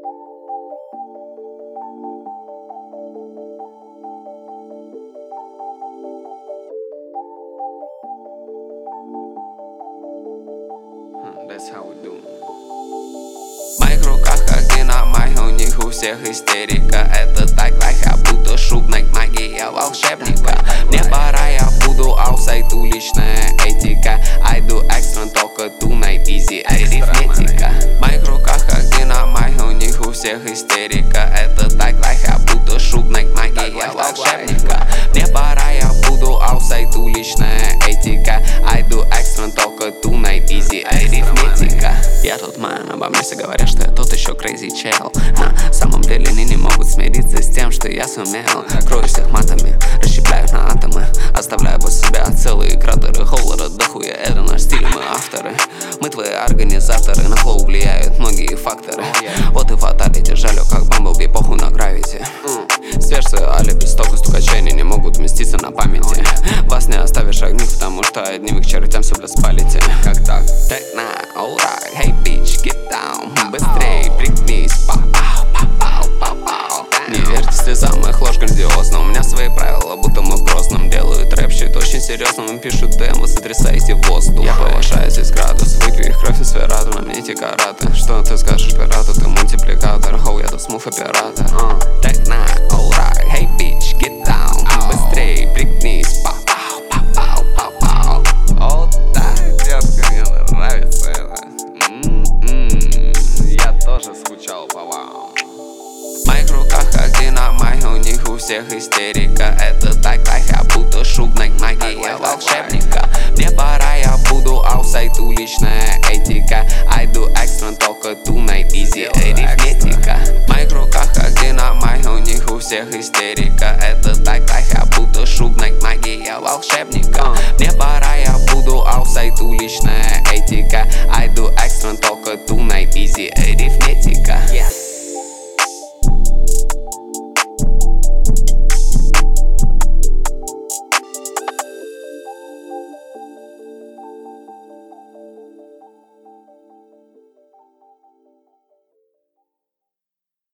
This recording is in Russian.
That's how we do. В моих руках как динамайк, у них у всех истерика. Это так лайха, будто шубная магия волшебника. Мне пора, я буду аутсайд, уличная этика. I do extra, только tonight, easy арифметика. В моих руках как динамайк, у них у всех истерика. Это так лайха, будто шубная магия волшебника. Мне пора, я буду аутсайд, уличная этика. I do extra, только tonight, easy арифметика. Я тот мэн, обо мне все говорят, что я тот еще crazy чел. На самом деле они не могут смириться с тем, что я сумел. Крою всех матами, расщепляю на атомы, оставляю после себя целые кратеры холлера. Дохуя, это наш стиль, мы авторы. Мы твои организаторы, на флоу влияют многие факторы. Вот и фаталити, жалю как Бамблби, похуй на гравити. Свежие алиби, столько стукачей не могут вместиться на памяти. Вас не оставишь огних, потому что одним их чертям все блядь спалите. Как так? Techno, alright, hey bitch, get down. Быстрей, пригнись, пау-пау, пау-пау, пау-пау. Не верьте слезам, их ложь грандиозна. У меня свои правила, будто мы в Грозном. Делают рэп щит очень серьезно, им пишут демо, сотрясаете воздух. Я повышаю здесь градус, выпью их кровь и сферату, на мне эти караты. Что ты скажешь пирату, ты мультипликатор. Хоу, я тут смув оператор. Techno, alright, hey bitch, get down. Быстрей, пригнись, пау-пау, пау-пау, пау-пау. Вот так, детка, мне нравится это. Я тоже скучал по вам. В моих руках как динамайк, у них у всех истерика. Это так лайха, будто шубная магия волшебника. Мне пора, я буду аутсайд, уличная этика. I do extra, только tonight, easy арифметика. В моих руках как динамайк, у них у всех истерика. Это так лайха, будто шубная магия волшебника. Мне пора, я буду аутсайд, уличная этика. I do extra, только tonight, easy арифметика.